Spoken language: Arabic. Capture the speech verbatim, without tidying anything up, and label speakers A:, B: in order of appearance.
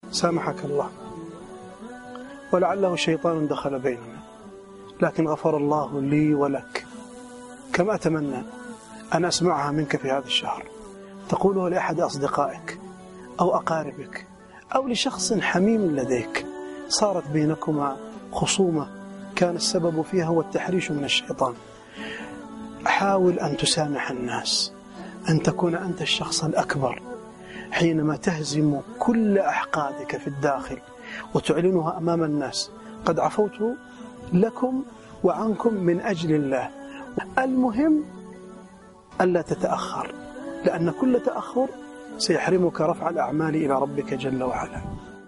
A: سامحك الله، ولعله شيطان دخل بيننا، لكن غفر الله لي ولك. كم أتمنى أن أسمعها منك في هذا الشهر، تقوله لأحد أصدقائك أو أقاربك أو لشخص حميم لديك صارت بينكما خصومة كان السبب فيها هو التحريش من الشيطان. حاول أن تسامح الناس، أن تكون أنت الشخص الأكبر حينما تهزم كل أحقادك في الداخل وتعلنها أمام الناس. قد عفوت لكم وعنكم من أجل الله. المهم ألا تتأخر، لأن كل تأخر سيحرمك رفع الأعمال إلى ربك جل وعلا.